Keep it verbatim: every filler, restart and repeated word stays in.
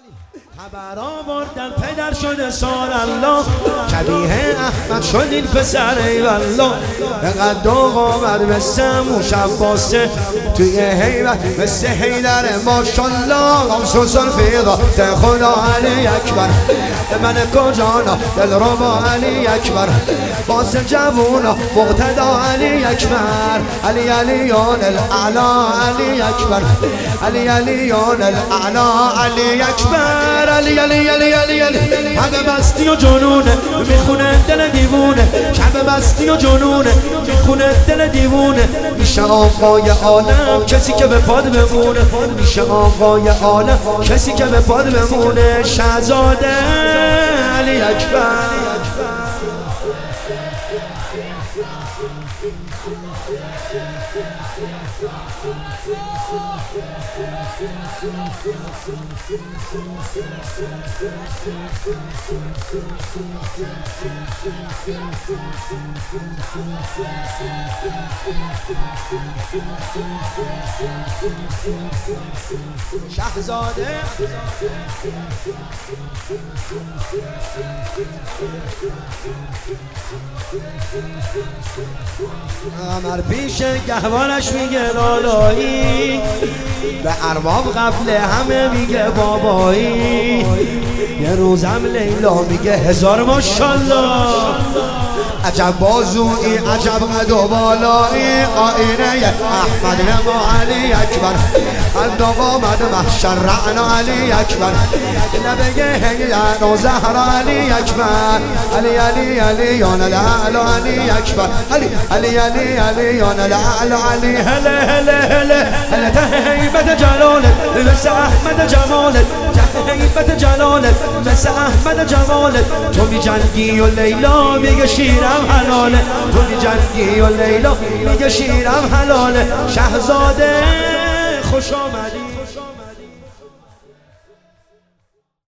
خبر آوردن پدر شده سال الله کبیه احمد شد این پسر ای والله اقدر دوغ آمد مثل موش عباسه توی حیبت مثل حیدر ماشالله غمسوس الفیضا ده خدا علی اکبر من کجانا دل رو با علی اکبر باس جوونا مقتدا علی اکبر علی علیان الاعلا علی اکبر علی علیان الاعلا علی اکبر علی علی علی علی علی همه مستی و جنونه میخونه دل دیوونه همه مستی و جنونه میخونه دل دیوونه میشه آقای عالم کسی که به پاد بمونه میشه آقای عالم کسی که به پاد بمونه شهزاده علی اکبر شهزاده امر پیش گهوارش میگه لالایی به ارباب قبل همه میگه بابایی یه روزم لیلا میگه هزار ماشالله عجب بازویی عجب قد و بالایی آینه احمد نما علی اکبر قد آمد محشر رعنا علی اکبر نبگه هیدر و زهرا علی اکبر علی علی علی یان الاعلا علی اکبر علی علی علی علی یان الاعلا علی هله هله هله هله ته هیبت جلالت مثل احمد جمالت ته هیبت جلالت مثل احمد جمالت تو می جنگی و لیلا میگه شیرم حلاله تو می جنگی و لیلا میگه شیرم حلاله شهزاده